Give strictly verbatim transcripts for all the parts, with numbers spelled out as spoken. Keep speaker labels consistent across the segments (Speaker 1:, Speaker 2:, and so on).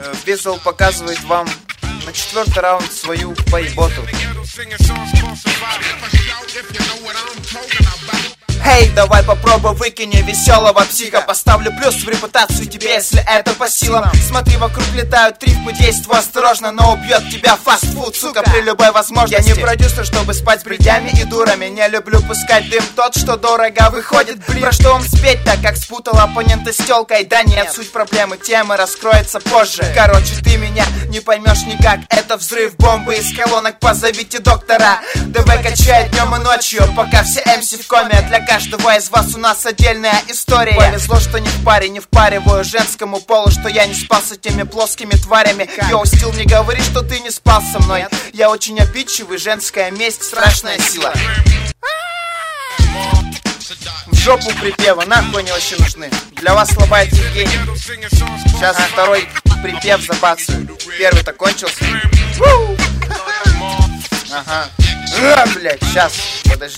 Speaker 1: Везел показывает вам на четвертый раунд свою поеботу. Эй, давай попробуй, выкини веселого психа. Поставлю плюс в репутацию тебе, если это по силам. Смотри, вокруг летают трипы, действуй осторожно, но убьет тебя фастфуд, сука, при любой возможности. Я не продюсер, чтобы спать с бредями и дурами. Не люблю пускать дым тот, что дорого выходит. Блин, про что вам спеть, так как спутал оппонента с тёлкой? Да нет, суть проблемы, темы раскроется позже. Короче, ты меня не поймешь никак. Это взрыв бомбы из колонок, позовите доктора. ДВ качает днем и ночью, пока все эм си в коме. Для каждого из вас у нас отдельная история. Повезло, что не в паре, не впариваю женскому полу, что я не спал с этими плоскими тварями. Йоу, стил, не говори, что ты не спал со мной. Я очень обидчивый, женская месть, страшная сила. В жопу припева, нахуй они вообще нужны. Для вас слабает Евгений. Сейчас второй припев забацаю. Первый-то кончился. Ага. А, блядь, сейчас, подожди.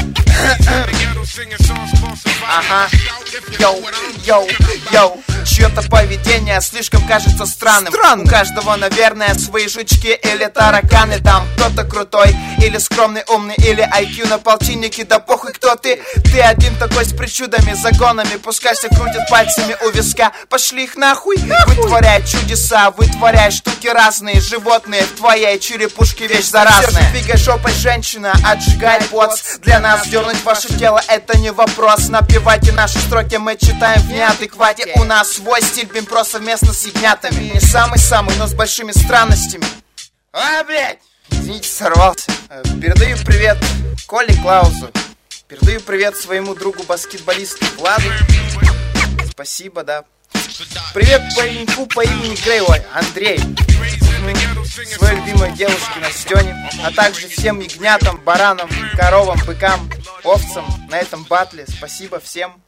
Speaker 1: Ага. Йоу, йоу, йоу. Чье-то поведение слишком кажется странным. Странно. У каждого, наверное, свои жучки или тараканы. Там кто-то крутой, или скромный, умный, или ай кью на полтиннике. Да похуй, кто ты. Ты один такой с причудами, загонами. Пускай все крутят пальцами у виска. Пошли их нахуй, нахуй. Вытворяй чудеса, вытворяй штуки разные. Животные в твоей черепушке вещь заразная. Все же двигай жопой, женщина, отжигай боц. Для нас дернуть ваше тело это не вопрос. Напевайте наши строки, мы читаем в неадеквате. У нас свой стиль, бимпро совместно с ягнятами. Не самый-самый, но с большими странностями. А, блядь! Извините, сорвался. Передаю привет Коле Клаусу. Передаю привет своему другу-баскетболисту Владу. Спасибо, да. Привет пареньку по имени Грейвой, Андрей. Своей любимой девушке Настене. А также всем ягнятам, баранам, коровам, быкам, овцам на этом батле. Спасибо всем.